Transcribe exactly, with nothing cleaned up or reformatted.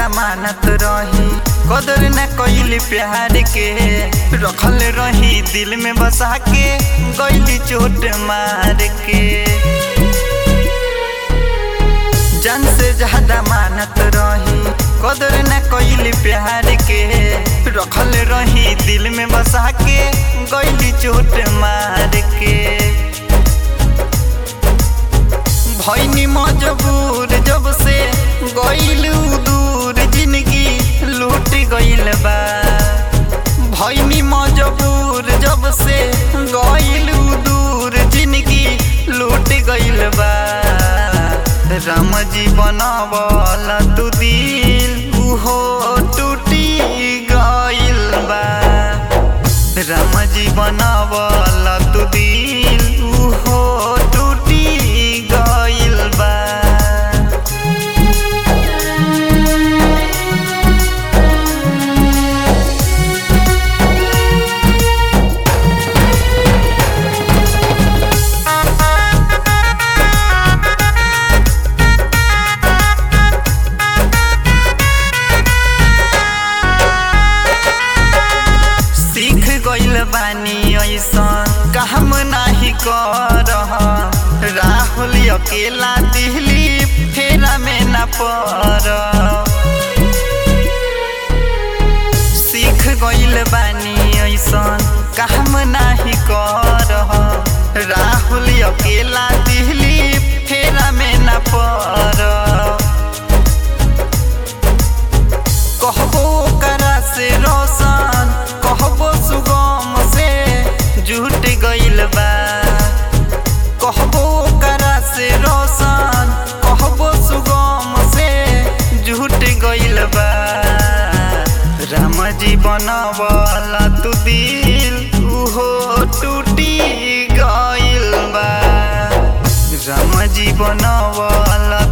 मानत रही, कदर न कइली प्यार के, रखल रही दिल में बसा के, गइली चोट मार के। जान से ज्यादा मानत रही, कदर न कइली प्यार के, रखल रही दिल में बसा के, गइली चोट मार के। भइनी मजबूर जब से गइलू दूर, जिंदगी लूट गइल बा। भइनी मजबूर जब से गइलू दूर, जिंदगी लूट गइल बा। राम जी बनावला तू दिल, उहो टूटी गइल बा। राम जी बनावला तू दिल, उहो टूटी गइल बा। गइल बानी ऐसन काम नाही करह, राहुल अकेला दिल्ली फेरा में न पड़। सीख गइल बानी ऐसन काम नाही करह, राहुल अकेला दिल्ली फेरा में न पड़। कहबो करा से रोशन, कहबो सुगम से झूठ गइल बा। कहबो करा से रोशन, कहबो सुगम से झूठ गइल बा। राम जी बनावला तू दिल, उहो टूटी गइल बा। राम जी बनावला